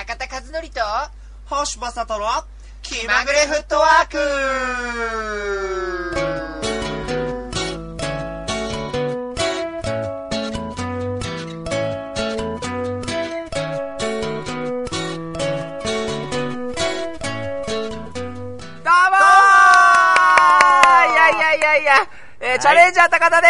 中田和則と星正人の気まぐれフットワーク。 チャレンジャー高田です。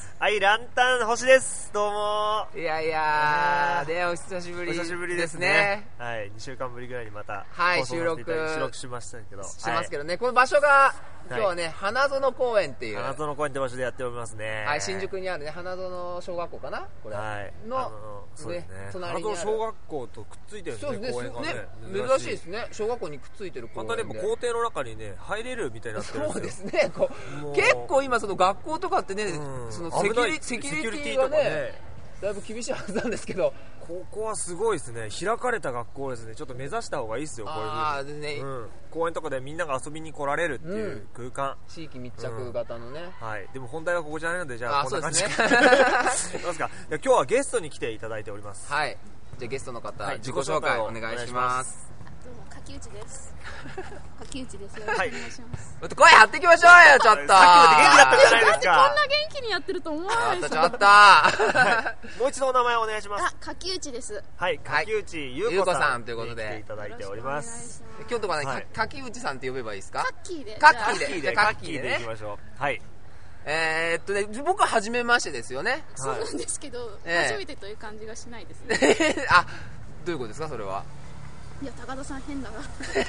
はい、ランタン星です。どうも。 いやお久しぶりですね。 はい、2週間ぶりぐらいにまた収録しましたけど。 しますけどね、この場所が今日はね、花園公園っていう花園公園って場所でやっておりますね。 はい、新宿にあるね、花園小学校かなこれ。 はい。そうですね。 隣にある花園小学校とくっついてるんですね、公園がね。 珍しいですね、小学校にくっついてる公園で。 またでも校庭の中にね、入れるみたいになってるんですよ。 そうですね、結構今その学校とかってね、そのセキュリティがね、だいぶ厳しいはずなんですけど、 ここはすごいですね。開かれた学校ですね。ちょっと目指した方がいいですよ、こういう風に。 ね、 公園とかでみんなが遊びに来られるっていう空間、 地域密着型のね、 はい。でも本題はここじゃないので、じゃあこんな感じでそうですか。今日はゲストに来ていただいております。 はい。じゃあゲストの方、自己紹介お願いします。 どうも柿内です。柿内です。よろしくお願いします。 声張っていきましょうよ、ちょっと。 さっきまで元気だったじゃないですか。 こんな元気にやってると思わないです。 ちょっと。 もう一度お名前をお願いします。 柿内です。 はい、柿内優子さんということで来ていただいております。 今日とかね、柿内さんって呼べばいいですか？ カッキーで。 カッキーでいきましょう。はい。 僕は初めましてですよね。 そうなんですけど、初めてという感じがしないですね。 どういうことですか、それは。 いや、高田さん変だから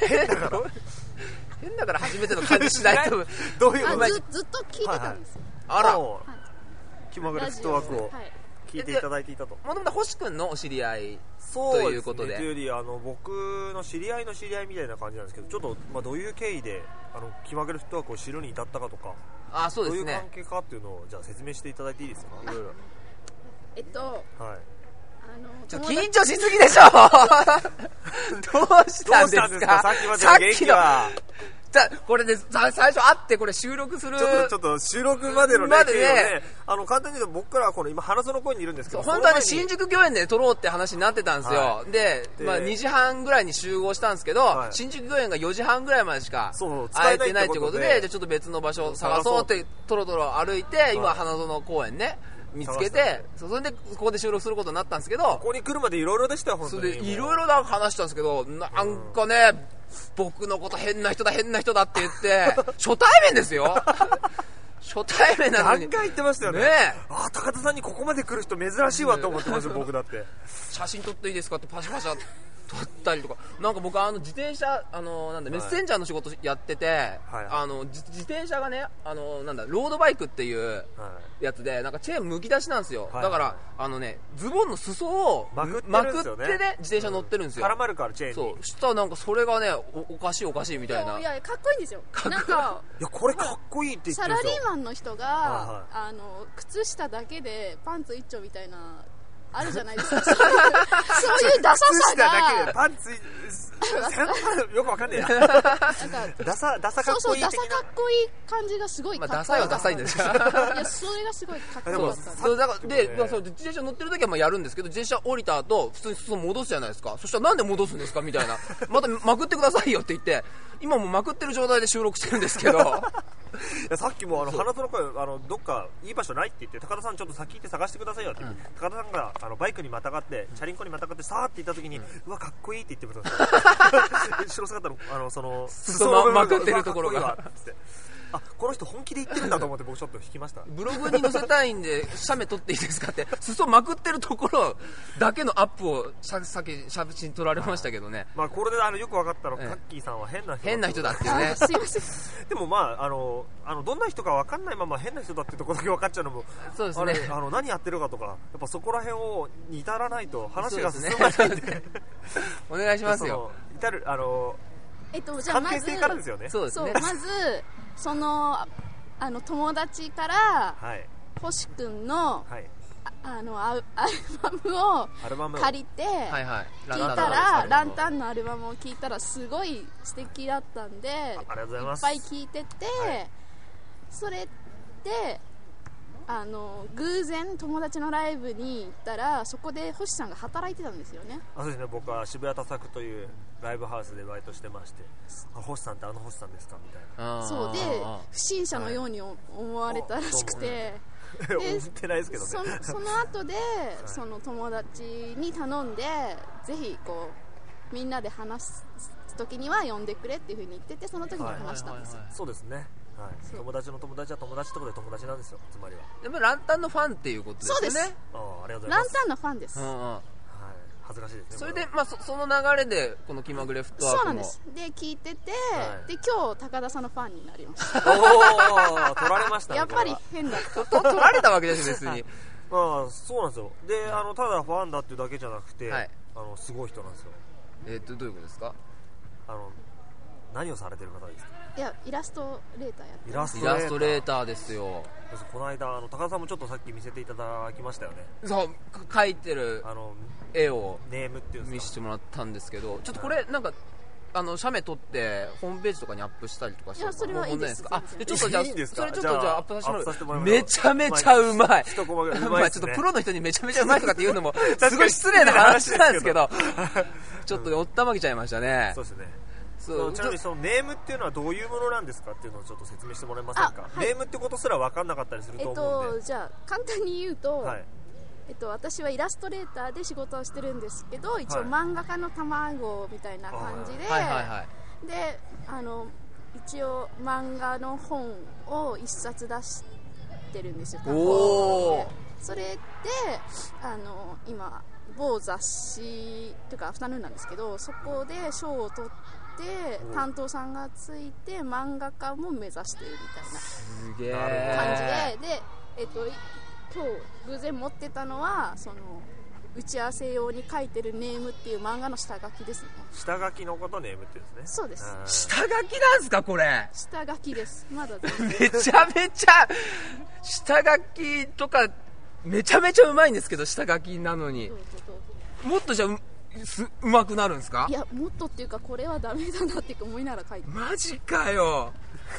変だから初めての感じしないと。 どういうこと？ ずっと聞いてたんですよ。 あら、 気まぐれフットワークを聞いていただいていたと。 もともと星くんのお知り合いということで。 というより僕の知り合いの知り合いみたいな感じなんですけど、ちょっとどういう経緯で気まぐれフットワークを知るに至ったかとか、 そうですね、 どういう関係かっていうのをじゃあ説明していただいていいですか？いろいろ。はい。 緊張しすぎでしょ。どうしたんですか？ さっきまでの元気は。 これで最初会ってこれ収録する。 ちょっと収録までのね、簡単に言うと僕からは今花園公園にいるんですけど、 本当はね、新宿御苑で撮ろうって話になってたんですよ。で、2時半ぐらいに集合したんですけど、新宿御苑が4時半ぐらいまでしか空いてないということで、じゃあちょっと別の場所を探そうってトロトロ歩いて、今花園公園ね見つけて、それでここで収録することになったんですけど、 ここに来るまでいろいろでしたよ。本当にいろいろ話したんですけど、なんかね、僕のこと変な人だって言って初対面ですよ。初対面なのに何回言ってましたよね。高田さんにここまで来る人珍しいわと思ってました僕だって。 写真撮っていいですかってパシャ撮ったりとか、なんか僕自転車メッセンジャーの仕事やってて、自転車がねロードバイクっていうやつで、なんかチェーンむき出しなんですよ。だからズボンの裾をまくってね自転車乗ってるんですよ。 絡まるからチェーンに。 そうしたらなんかそれがねおかしいみたいな。 いやかっこいいんですよ。なんかいやこれかっこいいって言ってるんですよ。 サラリーマンの人が靴下だけでパンツ一丁みたいなあるじゃないですか。そういうダサさが。 靴下だけでパンツよくわかんねえや。なんかダサかっこいい的な。 そうダサかっこいい感じがすごいかっこいい。 ダサいはダサいんですよ。 いやそれがすごいかっこよかった。 そうだからで自転車乗ってる時はやるんですけど、自転車降りた後普通に裾戻すじゃないですか。そしたらなんで戻すんですかみたいな。またまくってくださいよって言って、今もまくってる状態で収録してるんですけど。 いやさっきも花園公園どっかいい場所ないって言って、高田さんちょっと先行って探してくださいよって、高田さんがバイクにまたがってチャリンコにまたがってさーって行った時に、うわかっこいいって言ってました後ろ姿のその裾まくってるところがこの人本気で言ってるんだと思って僕ちょっと引きました。 ブログに載せたいんで写メ撮っていいですかって裾まくってるところだけのアップをさっき写真撮られましたけどね。 これでよく分かったのカッキーさんは変な人だっていうね。 すいません。 でもどんな人か分かんないまま変な人だってところだけ分かっちゃうのも、 そうですね。 何やってるかとかやっぱそこら辺を至らないと話が進まないんで、 お願いしますよ。 至るじゃあ関係性からですよね。 そうですね。 まずその友達から星くんのアルバムを借りて聞いたら、ランタンのアルバムを聞いたらすごい素敵だったんで、いっぱい聞いてて、それで偶然友達のライブに行ったらそこで星さんが働いてたんですよね。 そうですね、僕は渋谷多作というライブハウスでバイトしてまして、星さんって星さんですかみたいな。 そうで不審者のように思われたらしくて、 思ってないですけどね。 その後でその友達に頼んでぜひこうみんなで話す時には呼んでくれっていう風に言ってて、その時に話したんですよ。 そうですね、はい、友達の友達は友達ってことで友達なんですよ、つまりは。 でもランタンのファンっていうことですよね。 そうです。 ありがとうございます。 ランタンのファンです。 恥ずかしいですね。 それで、まあ、その流れでこの気まぐれフットワークもそうなんです。で聞いてて、で今日高田さんのファンになりました。 おお、取られましたね。 やっぱり変だった。 取られたわけです別に。 まあそうなんですよ。でただファンだっていうだけじゃなくて、すごい人なんですよ。 どういうことですか？ 何をされてる方ですか？ いや、イラストレーターやってます。 イラストレーターですよ。 この間高田さんもちょっとさっき見せていただきましたよね。 そう描いてる絵をネームっていう見せてもらったんですけど、ちょっとこれなんか写メ撮ってホームページとかにアップしたりとかして。 いや、それはいいです。 ちょっとじゃあそれちょっとじゃあアップさせてもらう。めちゃめちゃうまい。ちょっとプロの人にめちゃめちゃうまいとかって言うのもすごい失礼な話なんですけど、ちょっとおったまげちゃいましたね。 そうですね。ちなみにそのネームっていうのはどういうものなんですかっていうのをちょっと説明してもらえませんか？ネームってことすら分かんなかったりすると思うんで。 じゃあ簡単に言うと、私はイラストレーターで仕事をしてるんですけど、一応漫画家の卵みたいな感じで、で一応漫画の本を一冊出してるんですよ。それで今某雑誌というかアフタヌーンなんですけど、そこで賞を取って担当さんがついて漫画家も目指してるみたいな感じで、今日偶然持ってたのはその打ち合わせ用に書いてるネームっていう漫画の下書きですね。 下書きのことネームってですね。 そうです。 下書きなんすかこれ？ 下書きです。まだめちゃめちゃ下書きとかめちゃめちゃうまいんですけど、下書きなのにもっとじゃあうまくなるんですか？ いや、もっとっていうかこれはダメだなって思いながら書いて。 マジかよ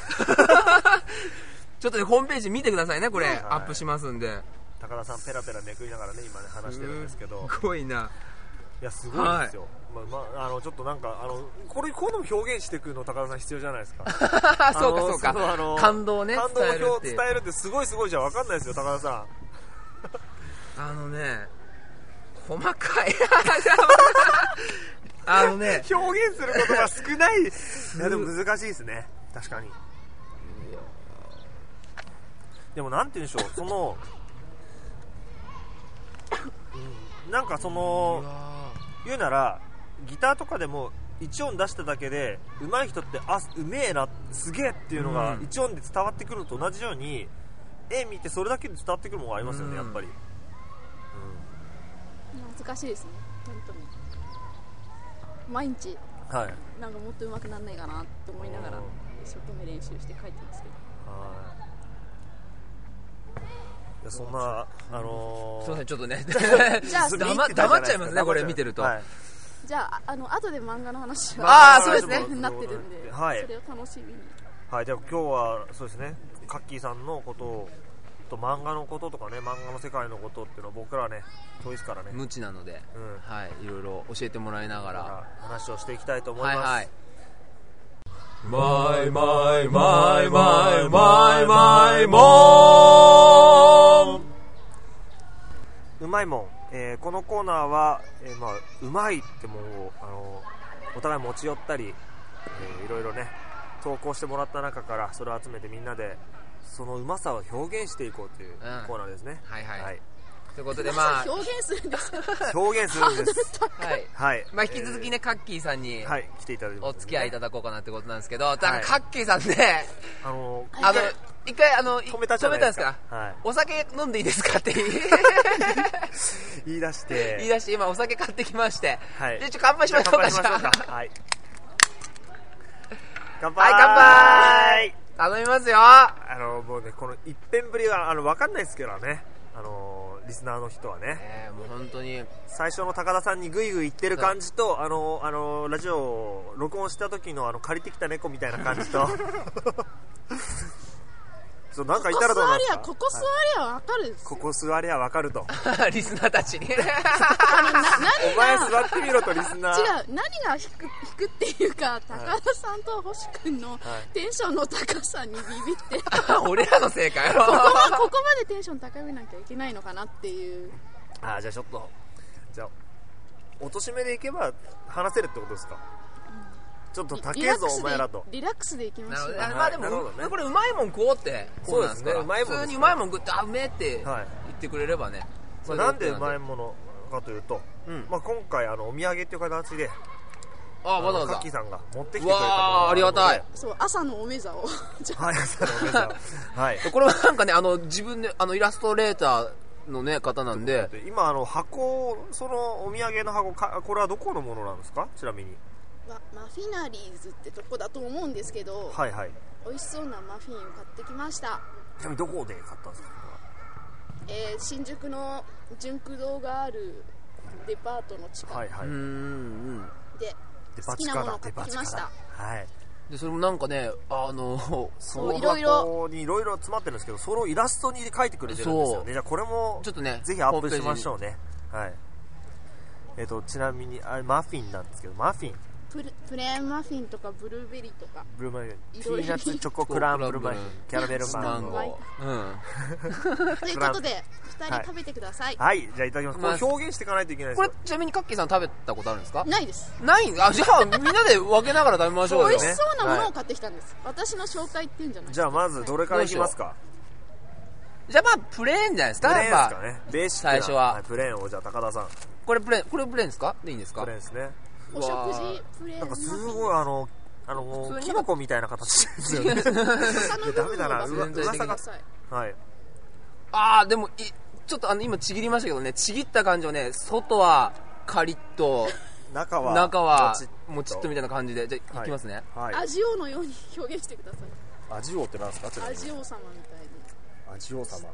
ちょっとねホームページ見てくださいね、これ、アップしますんで。 高田さんペラペラめくりながらね今ね話してるんですけど、 すごいな。 いやすごいですよ。ちょっとなんかこういうのも表現していくの高田さん必要じゃないですか。 そうか感動をね、 感動を伝えるってすごいじゃ分かんないですよ高田さん。 細かい表現することが少ない。いやでも難しいですね、確かに。でもなんて言うんでしょう、なんか言うならギターとかでも1音出しただけで上手い人ってうめえなすげえっていうのが1音で伝わってくるのと同じように、絵見てそれだけで伝わってくるものがありますよね、やっぱり。 難しいですね本当に。毎日、なんかもっと上手くならないかなと思いながら一生懸命練習して書いてますけど。 いやそんなすいませんちょっとねじゃあ黙っちゃいますねこれ見てると。 じゃあ後で漫画の話はそうですねなってるんで、それを楽しみに。 じゃあ今日はそうですね、カッキーさんのことと漫画のこととかね、漫画の世界のことっていうのは僕らはね遠いですからね、 無知なので、いろいろ教えてもらいながら話をしていきたいと思います。 マイマイマイマイマイマイモンうまいもん、このコーナーは、うまいってもうお互い持ち寄ったり、いろいろね投稿してもらった中からそれを集めてみんなでそのうまさを表現していこうというコーナーですね。ということで表現するんです表現するんです引き続きねカッキーさんに来ていただいてお付き合いいただこうかなってことなんですけど、だからカッキーさんね一回止めたんですか、お酒飲んでいいですかって言い出して今お酒買ってきまして、で乾杯しましょうか。 乾杯頼みますよ。 もうねこの一遍ぶりは分かんないですけどね、リスナーの人はね、 もう本当に最初の高田さんにグイグイ言ってる感じとラジオを録音した時の借りてきた猫みたいな感じとそうなんかいたらどうなんですか。 ここ座りゃわかるです。 ここ座りゃわかると。 リスナーたちに。 お前座ってみろとリスナー。 違う、何が引くっていうか、高田さんと星くんのテンションの高さにビビって。 俺らのせいかよ。 ここまでテンション高めなきゃいけないのかなっていう。 じゃあちょっと、じゃあ、落とし目でいけば話せるってことですか。ちょっと高えぞお前らと。 リラックスでいきましょう。 まあでも、これうまいもん食おうって。 そうですね。 普通にうまいもん食って、うめえって言ってくれればね。 なんでうまいものかというと、今回お土産っていう形で、 わざわざカッキーさんが持ってきてくれたもの。 わあ、ありがたい。 そう、朝のおめざを。 はい、朝のおめざ。はい。 これはなんかね、自分で、イラストレーターのね、方なんで。 今、箱、そのお土産の箱、これはどこのものなんですか、ちなみに。 マフィナリーズってとこだと思うんですけど、 はいはい。 美味しそうなマフィンを買ってきました。 ちなみにどこで買ったんですか。 新宿の純駆動があるデパートの近く。 はいはい。 で、好きなものを買ってきました。 はい。 でそれもなんかね、 その箱にいろいろ詰まってるんですけど、それをイラストに描いてくれてるんですよね。じゃあこれもちょっとね、 ぜひアップしましょうね。はい。ちなみにマフィンなんですけど、マフィン。 プレーンマフィンとかブルーベリーとかブルーベリー、ピーナッツチョコクランブルマフィン、キャラメルマンゴー。ということで2人食べてください。 はい、じゃあいただきます。これ表現していかないといけないですよ。 これちなみにカッキーさん食べたことあるんですか。 ないです。 ない。じゃあみんなで分けながら食べましょうよ。 美味しそうなものを買ってきたんです。私の紹介っていうんじゃない。 じゃあまずどれからいきますか。 じゃあプレーンじゃないですか。 プレーンですかね。ベーシックな最初はプレーンをじゃあ高田さん。 これプレーンですか。でいいんですか。 プレーンですね。 お食事プレーン。 なんかすごいキノコみたいな形ですよね。ダメだな。噂が。 はい。でもちょっと今ちぎりましたけどね、ちぎった感じはね、外はカリッと中はもちっとみたいな感じで。じゃあいきますね。 味王のように表現してください。 味王ってなんですか。 味王様みたいに。 味王様。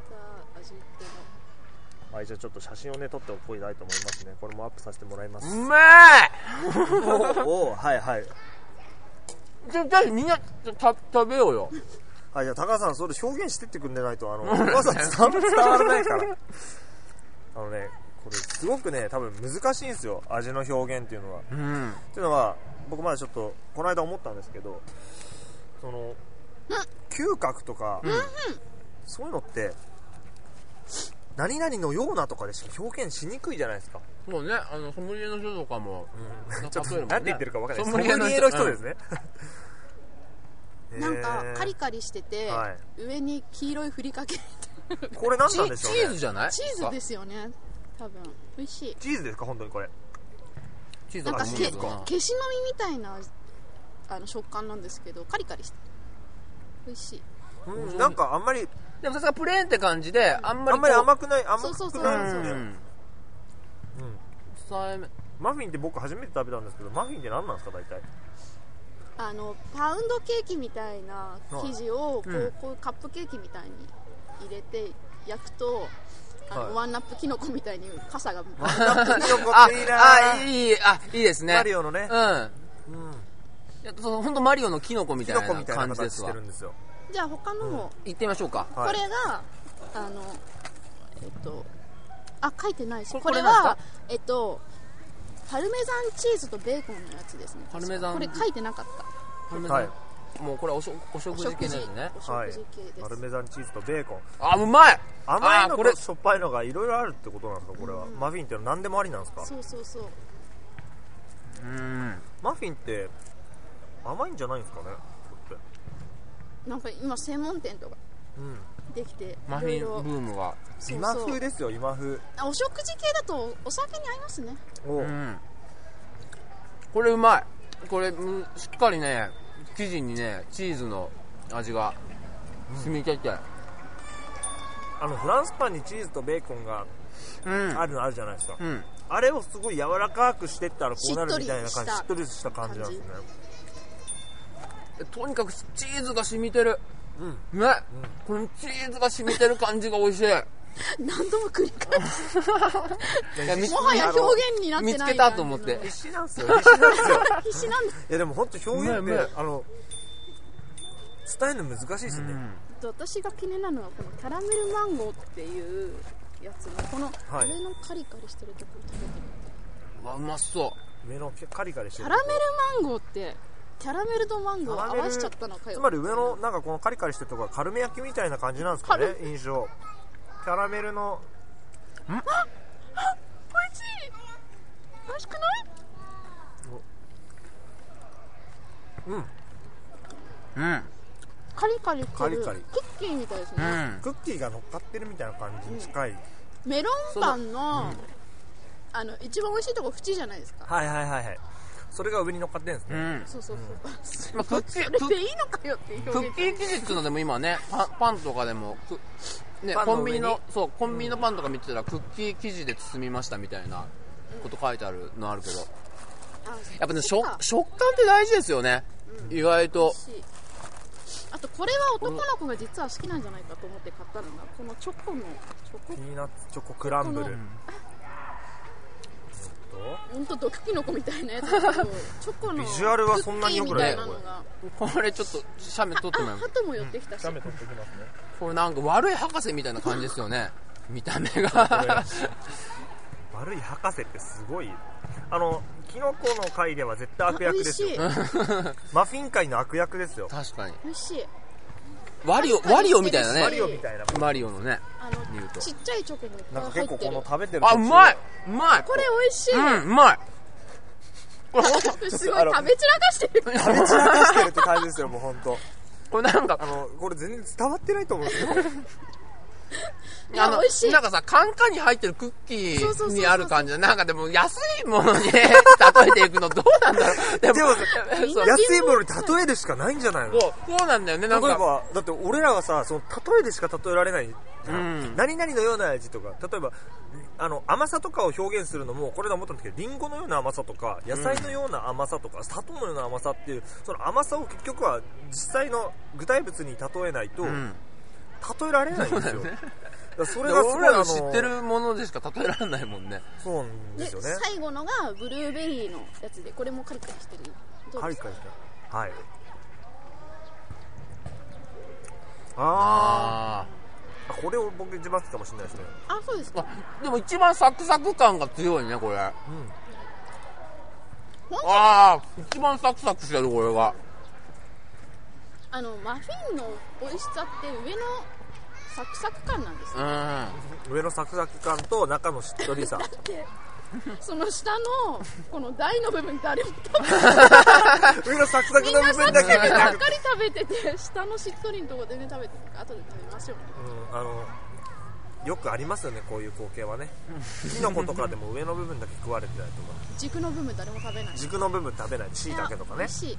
はい、じゃあちょっと写真をね撮っておきたいと思いますね。これもアップさせてもらいます。 うめえ。 はいはい。 じゃあみんな食べようよ。 はい、じゃあ高田さんそれ表現してってくんでないとお母さん伝わらないから。ね、これすごくね多分難しいんですよ、味の表現っていうのは。っていうのは僕まだちょっとこの間思ったんですけど、その嗅覚とか、そういうのって何々のようなとかでしか表現しにくいじゃないですか。 そうね、ソムリエの人とかも、 ちょっと何て言ってるか分からない。ソムリエの人ですね。 なんかカリカリしてて、上に黄色いふりかけ。 これ何なんでしょうね。 チーズじゃない？ チーズですよね。多分美味しい。 チーズですか本当にこれ。 チーズなんか消しの実みたいな食感なんですけど、カリカリして美味しい。 なんかあんまり。 でもさすがプレーンって感じであんまり甘くないですよね。マフィンって僕初めて食べたんですけど、マフィンって何なんですか大体。 パウンドケーキみたいな生地をこういうカップケーキみたいに入れて焼くとワンナップキノコみたいに傘がワンナップキノコっていいな。 いいですね。 マリオのね。 本当マリオのキノコみたいな感じですわ。 じゃあ他のも行ってみましょうか。 これが書いてないし、これはパルメザンチーズとベーコンのやつですね。 パルメザン、 これ書いてなかった。 はい。 もうこれお食事系ですね。 はい。パルメザンチーズとベーコン。 うまい。 甘いのとしょっぱいのがいろいろあるってことなんですかこれは。マフィンってのは何でもありなんですか。 そうそうそう。 マフィンって甘いんじゃないんですかね。 なんか今専門店とかできて、 マフィンブームが今風ですよ。今風。 お食事系だとお酒に合いますね。 これうまい。これしっかりね生地にねチーズの味が染みてて、 フランスパンにチーズとベーコンがあるのあるじゃないですか。あれをすごい柔らかくしてったらこうなるみたいな感じ、しっとりした感じなんですね。 とにかくチーズが染みてる。ね、このチーズが染みてる感じが美味しい。 何度も繰り返す。もはや表現になってない。 見つけたと思って。 必死なんですよ。 必死なんだ。 いやでも本当表現って伝えるの難しいですよね。 私が気になるのはこのキャラメルマンゴーっていうやつのこの上のカリカリしてるところ食べてみて、 うまそう上のカリカリしてるキャラメルマンゴーってキャラメルとマンゴーを合わせちゃったのかよ。 つまり上のなんかこのカリカリしてるところがカルメ焼きみたいな感じなんですかね、印象。キャラメルの美味しい。美味しくない？カリカリしてる。クッキーみたいですね。 クッキーが乗っかってるみたいな感じに近い。 メロンパンの一番美味しいところ縁じゃないですか。 はいそれが上に乗っかってるんですね。 そう、 まあ、 それでいいのかよっていう表現。 クッキー生地っていうのでも今ねパンとかでもね、コンビニのパンとか見てたらクッキー生地で包みましたみたいなこと書いてあるのあるけど、やっぱね食感って大事ですよね、意外と。あとこれは男の子が実は好きなんじゃないかと思って買ったのがこのピーナッツチョコクランブル。 ほんと毒キノコみたいなやつだけどチョコのビジュアルはそんなに良くないよこれちょっと写メ撮ってもらう。 ハトも寄ってきたし、 写メ撮ってきますね。 これなんか悪い博士みたいな感じですよね見た目が悪い博士ってすごいキノコの界では絶対悪役ですよマフィン界の悪役ですよ。 確かに美味しい。 ワリオみたいなね。マリオのねちっちゃいチョコもいっぱい入ってる。 なんか結構この食べてるうまいこれ美味しい。 うまいこれすごい食べ散らかしてるって感じですよもう本当。 これなんかこれ全然伝わってないと思うんですよ美味しい。 なんかさカンカンに入ってるクッキーにある感じで、なんかでも安いものに例えていくのどうなんだろう。でも安いものに例えるしかないんじゃないの。 そうなんだよね。 なんか例えばだって俺らはさその例えでしか例えられない、何々のような味とか、例えば甘さとかを表現するのもこれで思ったんですけど、リンゴのような甘さとか野菜のような甘さとか、砂糖のような甘さっていうその甘さを結局は実際の具体物に例えないと、例えられないんですよ。それがすごい俺らの知ってるものでしか例えられないもんね。 そうなんですよね。 最後のがブルーベリーのやつで、これもカリカリしてる。 カリカリしてる。はい。これを僕一番好きかもしれないですね。 そうですか。 でも一番サクサク感が強いねこれ。一番サクサクしてるこれが。 マフィンの美味しさって上のサクサク感なんですね。 上のサクサク感と中のしっとりさ。 だってその下のこの台の部分誰も食べない上のサクサクの部分だけみんなばっかり食べてて、下のしっとりのとこ全然食べてないから後で食べましょう。よくありますよねこういう光景はね。キノコとかでも上の部分だけ食われてないとか。 軸の部分誰も食べない。 軸の部分食べない。椎茸とかね。 美味しい。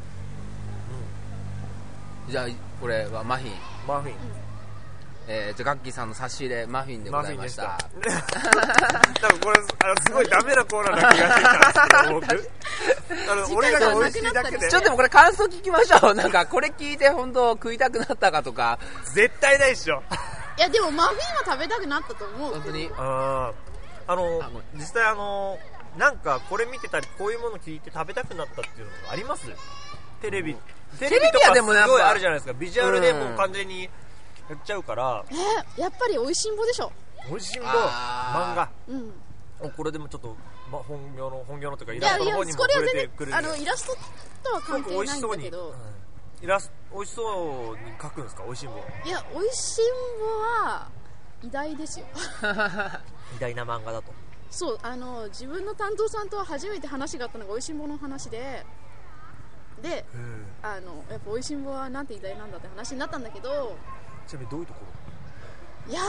じゃあこれはマフィン。じゃあガッキーさんの差し入れマフィンでございました。 多分これすごいダメなコーナーな気がしてたんですけど、俺らが美味しいだけで。 ちょっとでもこれ感想聞きましょう。なんかこれ聞いて本当食いたくなったかとか。 絶対ないっしょ。 いやでもマフィンは食べたくなったと思う。 本当に。 実際なんかこれ見てたりこういうもの聞いて食べたくなったっていうのがあります？テレビとかすごいあるじゃないですか。ビジュアルでもう完全にやっちゃうから。 やっぱり美味しんぼでしょ。 美味しんぼ漫画。これでもちょっと本業のというかイラストの方にも触れてくる。 イラストとは関係ないんだけど。 美味しそうに描くんですか、美味しんぼ。 いや、美味しんぼは偉大ですよ。 偉大な漫画だと。 そう、自分の担当さんと初めて話があったのが美味しんぼの話で、やっぱ美味しんぼはなんて偉大なんだって話になったんだけど。 ちなみにどういうところ？ いや、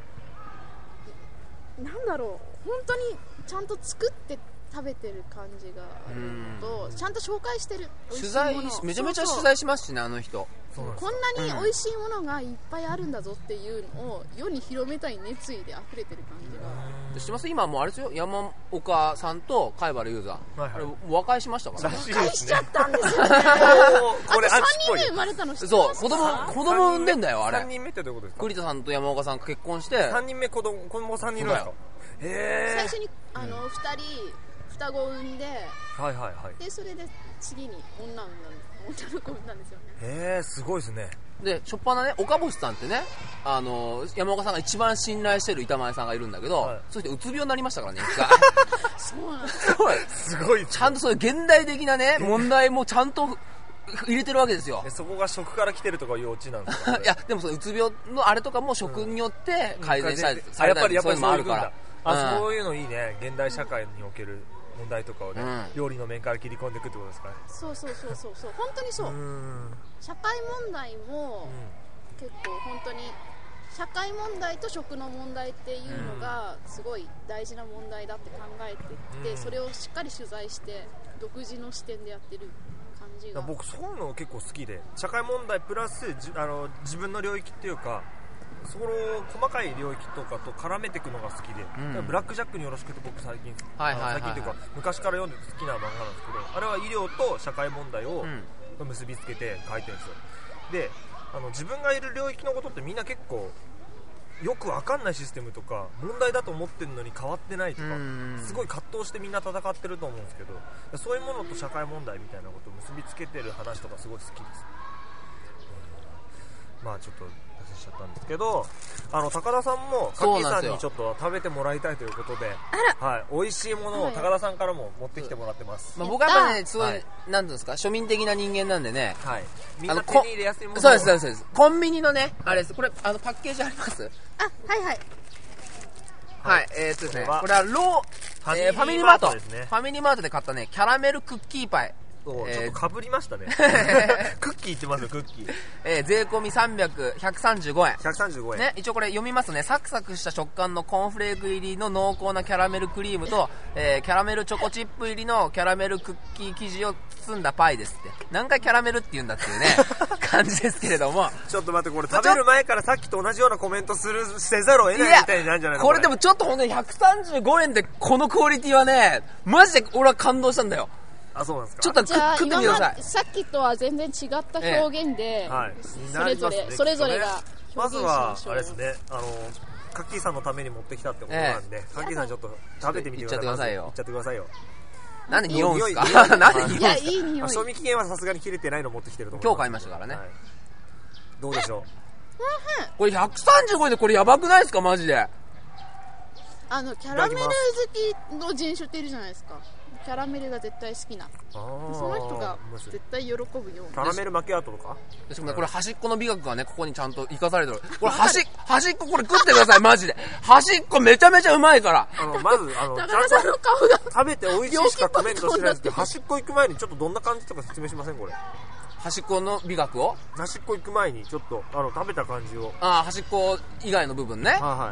なんだろう、本当にちゃんと作って食べてる感じがあるのと、ちゃんと紹介してる。 取材めちゃめちゃ取材しますしね、あの人。 こんなに美味しいものがいっぱいあるんだぞっていうのを世に広めたい熱意で溢れてる感じが。 知ってます？今もうあれですよ、山岡さんと貝原雄山、あれ和解しましたからね。 和解しちゃったんですよね。これ3人目生まれたの知ってます？ そう、子供産んでんだよあれ。 3人目ってどういうことですか？ 栗田さんと山岡さん結婚して 3人目子供3人いるんですか？ 最初に2人双子産んで、 はいはいはい、 でそれで次に女の子産んだんですよね。すごいですね。 でしょっぱなね、岡星さんってね、山岡さんが一番信頼してる板前さんがいるんだけど、はい、そしてうつ病になりましたからね、一回そうなんすごいちゃんとそういう現代的なね問題もちゃんと入れてるわけですよ。 そこが食から来てるとかいうオチなんですか、ね、 いやでもそのうつ病のあれとかも食によって改善したりされたり、そういうのもあるから、 そういうのいいね。現代社会における問題とかをね、料理の面から切り込んでいくってことですかね。 そう本当にそう。社会問題も、結構本当に社会問題と食の問題っていうのがすごい大事な問題だって考えてて、それをしっかり取材して独自の視点でやってる感じが。 僕そういうの結構好きで、社会問題プラス自分の領域っていうか、その細かい領域とかと絡めていくのが好きで、ブラックジャックによろしくって僕最近っていうか昔から読んでて好きな漫画なんですけど、あれは医療と社会問題を結びつけて書いてるんですよ。で自分がいる領域のことってみんな結構よく分かんないシステムとか問題だと思ってるのに変わってないとか、すごい葛藤してみんな戦ってると思うんですけど、そういうものと社会問題みたいなことを結びつけてる話とかすごい好きです。まあちょっとしちゃったんですけど、高田さんもカッキーさんにちょっと食べてもらいたいということで、はい、美味しいものを高田さんからも持ってきてもらってます。 僕はやっぱね、すごい、なんていうんですか、庶民的な人間なんでね、 はい、みんな手に入れやすいものを。 そうです。コンビニのね、あれです。これパッケージあります？ はいはい。 はい、ですね、これはファミリーマートですね。ファミリーマートで買ったね、キャラメルクッキーパイ。 ちょっとかぶりましたねクッキー言ってますよ、クッキー。税込み135円。 135円。 ね、一応これ読みますね。サクサクした食感のコーンフレーク入りの濃厚なキャラメルクリームと、キャラメルチョコチップ入りのキャラメルクッキー生地を包んだパイですって。何回キャラメルって言うんだっていうね、感じですけれども。 ちょっと待って、これ食べる前からさっきと同じようなコメントせざるを得ないみたいになるんじゃないの？ これでもちょっとほんとに135円でこのクオリティはね、マジで俺は感動したんだよ。 そうなんですか。 ちょっと食ってみてください。 さっきとは全然違った表現で、それぞれが表現しましょう。 まずはあれですね、カッキーさんのために持ってきたってことなんで、カッキーさんちょっと食べてみてください。 いっちゃってくださいよ。 なんで匂うんすか？なんで匂うんすか？ いい匂い。 賞味期限はさすがに切れてないの持ってきてると思う。 今日買いましたからね。 どうでしょう？これ135円でこれやばくないですか、マジで。 キャラメル好きの人種っているじゃないですか。キャラメルが絶対好きな、その人が絶対喜ぶような。 キャラメルマキアートとか。 しかもね、これ端っこの美学がね、ここにちゃんと生かされてる。これ端っここれ食ってください、マジで。端っこめちゃめちゃうまいから。 まず高田さんの顔が食べて美味しいしかコメントしてないんですけど、端っこ行く前にちょっとどんな感じとか説明しません？これ端っこの美学を端っこ行く前にちょっと食べた感じを。 端っこ以外の部分ね。 はい。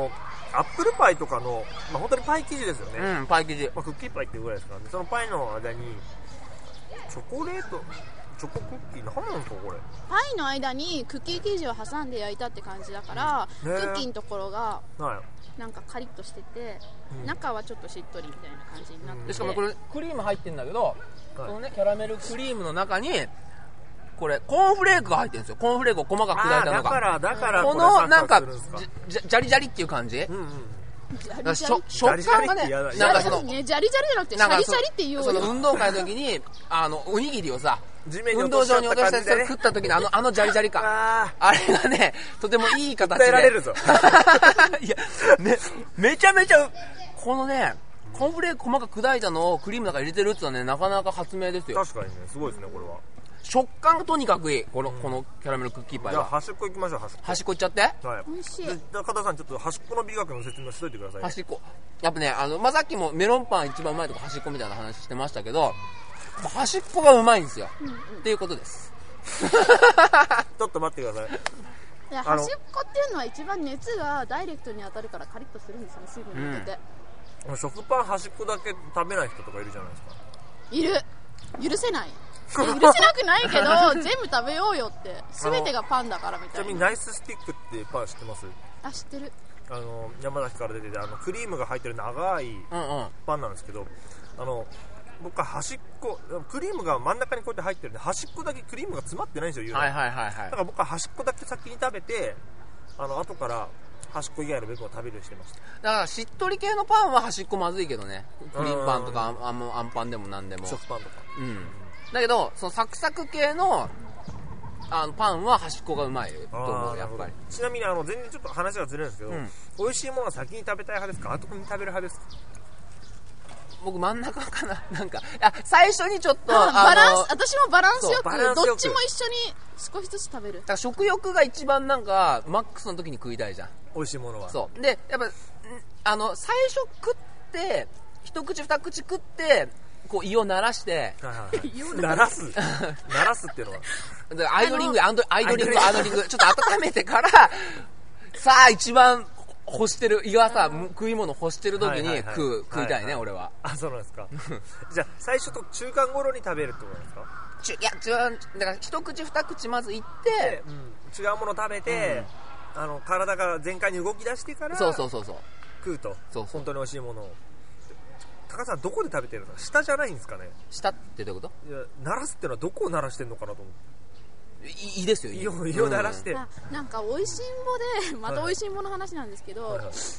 アップルパイとかの、本当にパイ生地ですよね。 パイ生地。 クッキーパイっていうぐらいですからね。そのパイの間にチョコクッキー、何なんですかこれ。 パイの間にクッキー生地を挟んで焼いたって感じだから、クッキーのところがなんかカリッとしてて、中はちょっとしっとりみたいな感じになってて、 しかもこれクリーム入ってるんだけど、このねキャラメルクリームの中にこれコーンフレークが入ってるんですよ。コーンフレークを細かく砕いたのが。 だからこのなんかジャリジャリっていう感じ。食感がね、 なんかそのジャリジャリじゃなくてシャリシャリっていうよ。 その運動会の時におにぎりをさ、運動場に落としたやつを食った時のあのジャリジャリ感、あれがねとてもいい形で。 伝えられるぞ。 いやね、めちゃめちゃこのね。コーンフレーク細かく砕いたのをクリームの中に入れてるってのはね、なかなか発明ですよ。 確かにね、すごいですねこれは。 食感がとにかくいい、このキャラメルクッキーパイは。 じゃあ端っこ行きましょう。 端っこ行っちゃって。 はい。 美味しい。 加藤さんちょっと端っこの美学の説明しといてください。 端っこ。やっぱね、さっきもメロンパン一番うまいとこ端っこみたいな話してましたけど、端っこがうまいんですよ。っていうことです。 ちょっと待ってください。 いや、端っこっていうのは一番熱がダイレクトに当たるからカリッとするんですよね、水分抜けて。 食パン端っこだけ食べない人とかいるじゃないですか。 いる。許せない。許せなくないけど全部食べようよって、全てがパンだからみたいな。 ちなみにナイススティックっていうパン知ってます？ 知ってる。 山崎から出ててクリームが入ってる長いパンなんですけど、僕は端っこ、クリームが真ん中にこうやって入ってるんで、端っこだけクリームが詰まってないんですよ。 はい。 だから僕は端っこだけ先に食べて、後から端っこ以外の部分を食べるようにしてました。 だからしっとり系のパンは端っこまずいけどね、クリームパンとかあんパンでもなんでも食パンとか、 だけどそのサクサク系のパンは端っこがうまいと思う、やっぱり。 ちなみに全然ちょっと話がずれるんですけど、美味しいものは先に食べたい派ですか、後に食べる派ですか？ 僕真ん中かな。なんか最初にちょっと私もバランスよくどっちも一緒に少しずつ食べる。 だから食欲が一番なんかマックスの時に食いたいじゃん、 美味しいものは。そうでやっぱ最初食って一口二口食ってこう胃を鳴らして、 鳴らすっていうのはアイドリングちょっと温めてからさあ一番欲してる胃がさ食い物欲してる時に食いたいね、俺は。 そうなんですか。じゃあ最初と中間頃に食べるってことですか？ いやだから一口二口まずいって、 違うもの食べて、体が全開に動き出してからそう食うと、本当に美味しいものを。高田さんどこで食べてるの？下じゃないんですかね？ 下ってどういうこと？ いや、鳴らすってのはどこを鳴らしてんのかなと思って。 いいですよ、 胃を鳴らして、 なんか美味しんぼでまた美味しんぼの話なんですけど、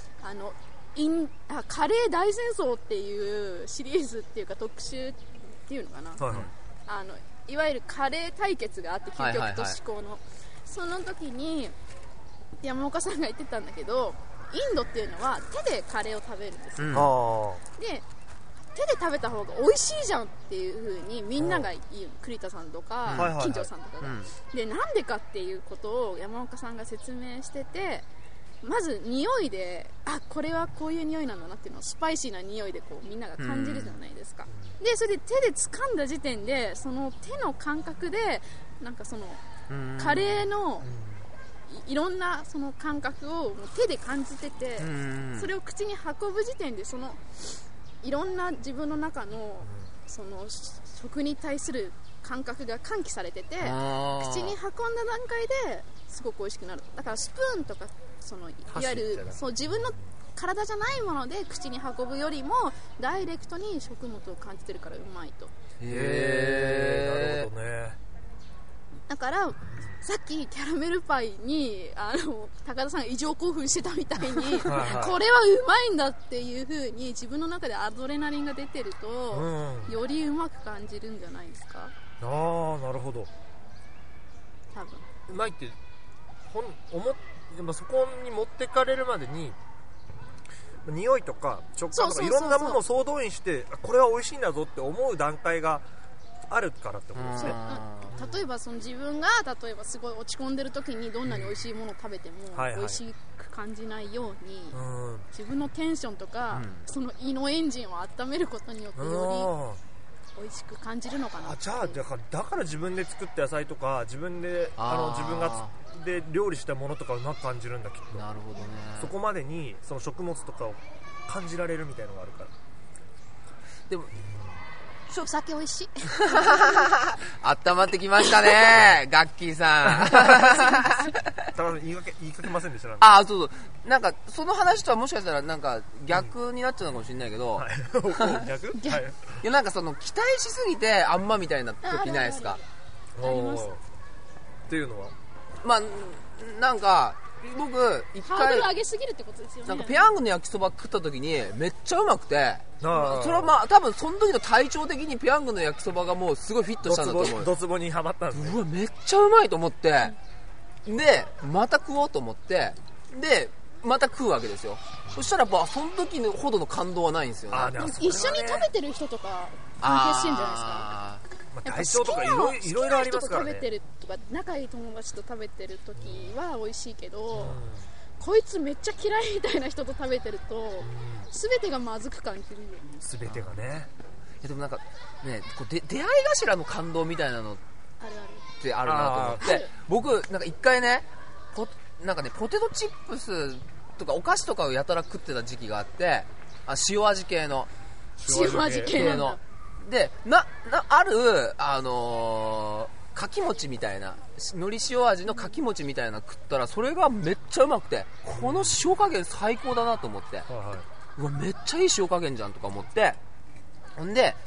カレー大戦争っていうシリーズっていうか特集っていうのかな、いわゆるカレー対決があって、究極と至高の、その時に山岡さんが言ってたんだけど、インドっていうのは手でカレーを食べるんですよ、で手で食べた方が美味しいじゃんっていう風にみんなが言う、栗田さんとか金城さんとかが、でなんでかっていうことを山岡さんが説明してて、まず匂いでこれはこういう匂いなんだなっていうのをスパイシーな匂いでこうみんなが感じるじゃないですか、でそれで手で掴んだ時点でその手の感覚でなんかそのカレーのいろんなその感覚をもう手で感じてて、それを口に運ぶ時点でそのいろんな自分の中のその食に対する感覚が喚起されてて、口に運んだ段階ですごく美味しくなる。だからスプーンとかそのいわゆるそう自分の体じゃないもので口に運ぶよりもダイレクトに食物を感じてるからうまいと。 なるほどね。 だからさっきキャラメルパイに高田さんが異常興奮してたみたいにこれはうまいんだっていう風に自分の中でアドレナリンが出てると、よりうまく感じるんじゃないですか。 なるほど。 多分うまいってでもそこに持ってかれるまでに匂いとか食感とかいろんなものを総動員してこれは美味しいんだぞって思う段階があるからってことですね。 例えばその自分がすごい落ち込んでる時にどんなに美味しいものを食べても美味しく感じないように、自分のテンションとか、その胃のエンジンを温めることによってより美味しく感じるのかな。 じゃあだから自分で作った野菜とか自分で自分がで料理したものとかうまく感じるんだきっと。 なるほどね。 そこまでにその食物とかを感じられるみたいなのがあるから。 でもお酒美味しい。 温まってきましたね、ガッキーさん。 高田言いかけませんでした？ そうなんかその話とはもしかしたらなんか逆になっちゃうのかもしれないけど、 逆？ いやなんかその期待しすぎてあんまみたいな時ないですか？ あります。 っていうのはなんか僕一回ハードル上げすぎるってことですよね。 なんかペヤングの焼きそば食った時にめっちゃうまくて、それは多分その時の体調的にペヤングの焼きそばがもうすごいフィットしたんだと思う。 ドツボにはまったんですね。 うわめっちゃうまいと思って、でまた食おうと思ってでまた食うわけですよ。そしたらやっぱその時のほどの感動はないんですよね。 一緒に食べてる人とか関係してんじゃないですか。 体調とかいろいろありますからね。 好きな人と食べてるとか仲いい友達と食べてる時は美味しいけど、こいつめっちゃ嫌いみたいな人と食べてると全てがまずく感じるよね。 全てがね。 でもなんかね出会い頭の感動みたいなのってあるなと思って、僕なんか一回ねポテトチップスとかお菓子とかをやたら食ってた時期があって、塩味系のであるかき餅みたいな海苔塩味のかき餅みたいな食ったらそれがめっちゃうまくて、この塩加減最高だなと思って、うわめっちゃいい塩加減じゃんとか思って、んで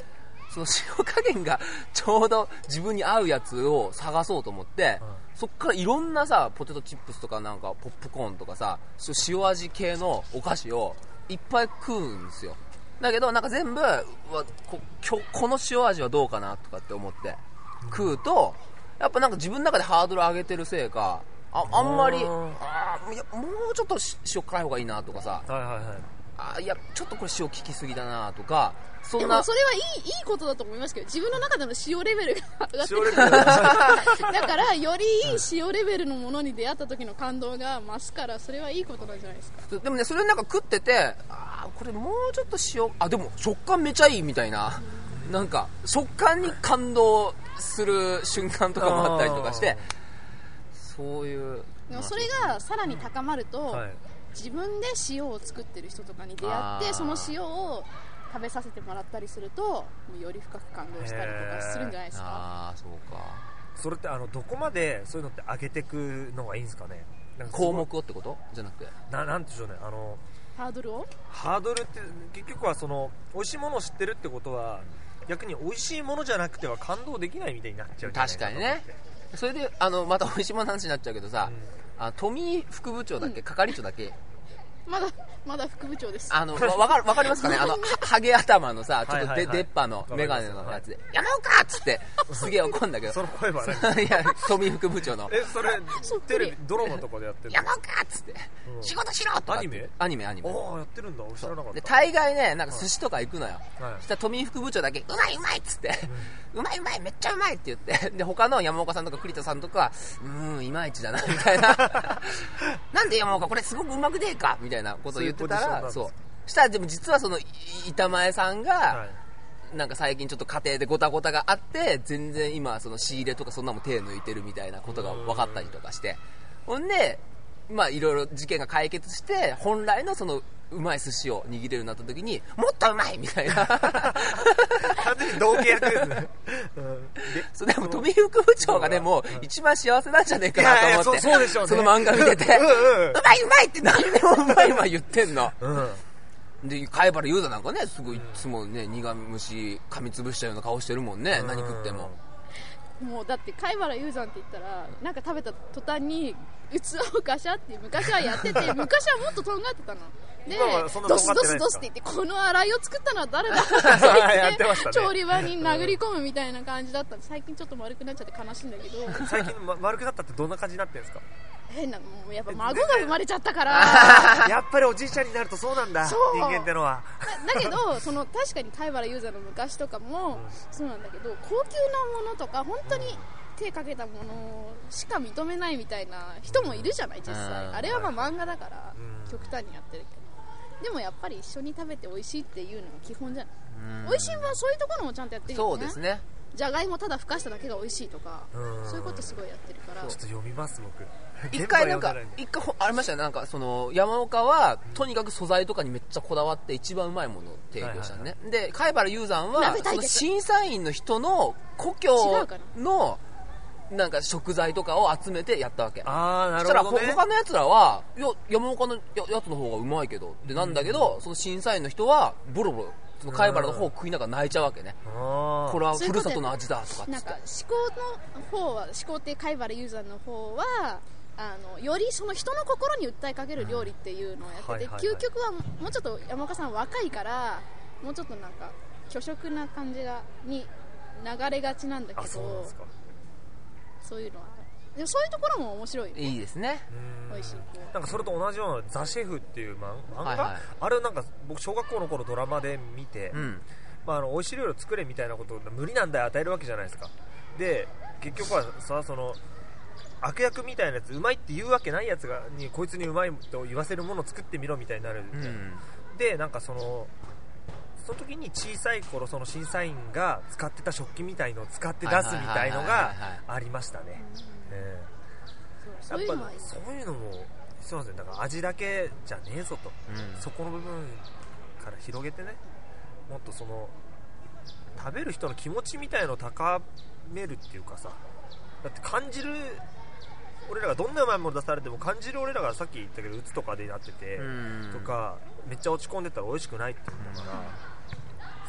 その塩加減がちょうど自分に合うやつを探そうと思って、そっからいろんなさポテトチップスとかなんかポップコーンとかさ塩味系のお菓子をいっぱい食うんですよ。だけどなんか全部この塩味はどうかなとかって思って食うと、やっぱなんか自分の中でハードル上げてるせいかあんまりいやもうちょっと塩辛い方がいいなとかさ、いやちょっとこれ塩効きすぎだなとか、そんな。 でもそれはいいことだと思いますけど、自分の中での塩レベルが上がってるだからよりいい塩レベルのものに出会った時の感動が増すから、それはいいことなんじゃないですか。 でもね、それなんか食ってて、これもうちょっと塩、でも食感めちゃいいみたいな、なんか食感に感動する瞬間とかもあったりとかして、そういうでもそれがさらに高まると、自分で塩を作ってる人とかに出会って、その塩を食べさせてもらったりするとより深く感動したりとかするんじゃないですか。 そうか。 それってどこまでそういうのって上げていくのがいいんですかね。 項目をってことじゃなくてなんでしょうね、 ハードルって結局はその美味しいものを知ってるってことは逆に美味しいものじゃなくては感動できないみたいになっちゃうじゃないですか。 確かにね。それでまた美味しいものの話になっちゃうけどさ、富副部長だっけ、係長だっけ、 まだ副部長です。 わかりますかね、ハゲ頭のさ、ちょっと出っ歯のメガネのやつで、山岡っつってすげえ怒るんだけど、 その声はねいや富副部長のそれテレビドラマとかでやってる山岡っつって、仕事しろとか。アニメやってるんだ。俺知らなかった。 で大概ね、なんか寿司とか行くのよ。そしたら富副部長だけうまいっつってうまいめっちゃうまいって言って、で他の山岡さんとか栗田さんとかいまいちだなみたいななんで山岡これすごくうまくねえかみたいなことを言ってたら、そうしたらでも実はその板前さんが、なんか最近ちょっと家庭でゴタゴタがあって、全然今その仕入れとかそんなも手抜いてるみたいなことが分かったりとかして、ほんでいろいろ事件が解決して、本来のそのうまい寿司を握れるようになった時にもっとうまいみたいな完全に同契約ですねそうでも富副部長がね、もう一番幸せなんじゃねえかなと思って、 そうでしょうね、 その漫画見ててうまいって何でもうまい言ってんの、で貝原雄三なんかね、すごいいつもね苦虫噛みつぶしたような顔してるもんね、何食っても。 もうだって貝原雄山って言ったら、なんか食べた途端に器をガシャって昔はやってて昔はもっととんがってたので、ドスドスドスって言って、この洗いを作ったのは誰だって言って調理場に殴り込むみたいな感じだった。最近ちょっと丸くなっちゃって悲しいんだけど最近丸くなったってどんな感じになってるんですか。 変な、もうやっぱ孫が生まれちゃったからやっぱりおじいちゃんになるとそうなんだ、人間ってのは。 だけど確かに貝原雄山の昔とかもそうなんだけど、高級なものとか本当に手かけたものしか認めないみたいな人もいるじゃない、実際。あれは漫画だから極端にやってるけど、でもやっぱり一緒に食べて美味しいっていうのが基本じゃない。美味しいはそういうところもちゃんとやってるよね。 そうですね。 じゃがいもただふかしただけが美味しいとか、そういうことすごいやってるから。 ちょっと読みます僕。 一回ありましたよ、なんかその山岡はとにかく素材とかにめっちゃこだわって一番うまいものを提供したね。で貝原雄山はその審査員の人の故郷のなんか食材とかを集めてやったわけ。 なるほどね。 そしたら他のやつらは山岡のやつの方がうまいけどってなんだけど、その審査員の人はボロボロその貝原の方を食いながら泣いちゃうわけね。これはふるさとの味だとかって。 なんか思考って貝原雄山の方はよりその人の心に訴えかける料理っていうのをやってて、究極はもうちょっと山岡さん若いからもうちょっとなんか虚食な感じに流れがちなんだけど、そういうのはでもそういうところも面白いよね。 いいですね。 美味しい。 なんかそれと同じようなザ・シェフっていう漫画、あれなんか僕小学校の頃ドラマで見て、美味しい料理を作れみたいなことを無理難題与えるわけじゃないですか。で結局はさ、その悪役みたいなやつ、うまいって言うわけないやつにこいつにうまいと言わせるものを作ってみろみたいになる、でなんかその時に小さい頃その審査員が使ってた食器みたいのを使って出すみたいのがありましたね。やっぱそういうのもすいません、だから味だけじゃねえぞと、そこの部分から広げてね、もっとその食べる人の気持ちみたいのを高めるっていうかさ、だって感じる俺らがどんなうまいもの出されても感じる俺らがさっき言ったけどうつとかでなっててとかめっちゃ落ち込んでたら美味しくないって言うんだから、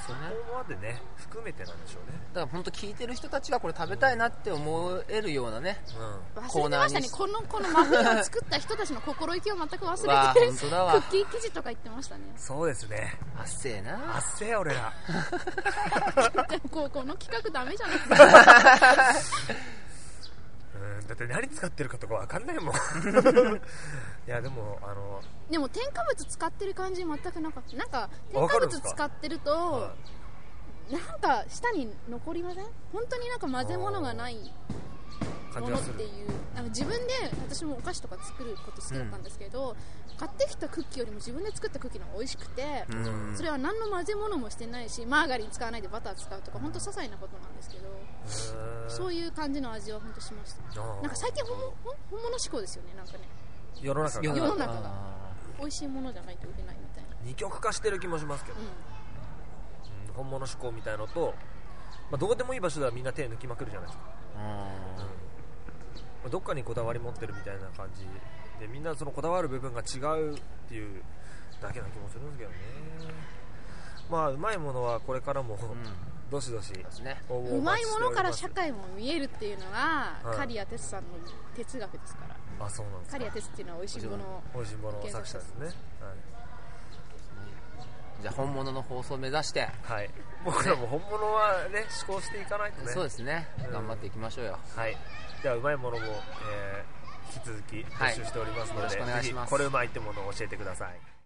そこまでね含めてなんでしょうね。 だから本当聞いてる人たちがこれ食べたいなって思えるようなね、 忘れてましたね。このマフィンを作った人たちの心意気を全く忘れてる。 本当だわ。 クッキー生地とか言ってましたね。 そうですね。 あっせえな。 あっせえ俺ら。 この企画ダメじゃないですか。 だって何使ってるかとか分かんないもん。いやでもでも添加物使ってる感じ全くなかった。なんか添加物使ってるとなんか舌に残りません？本当になんか混ぜ物がないものっていう。なんか自分で私もお菓子とか作ること好きだったんですけど、買ってきたクッキーよりも自分で作ったクッキーの方が美味しくて、それは何の混ぜ物もしてないし、マーガリン使わないでバター使うとか本当些細なことなんですけど、そういう感じの味は本当しました。なんか最近本物志向ですよね。なんかね、世の中が美味しいものじゃないと売れないみたいな二極化してる気もしますけど、本物志向みたいのと、どうでもいい場所ではみんな手抜きまくるじゃないですか。どっかにこだわり持ってるみたいな感じで、みんなそのこだわる部分が違うっていうだけな気もするんですけどね。うまいものはこれからも、どしどしうまいものから社会も見えるっていうのが刈谷哲さんの哲学ですから。 そうなんですか。 刈谷哲っていうのは美味しいもの作者ですね。 じゃあ本物の放送を目指して、 僕らも本物はね試行していかないとね。 そうですね、頑張っていきましょうよ。 ではうまいものも、引き続き募集しておりますので、ぜひこれうまいってものを教えてください。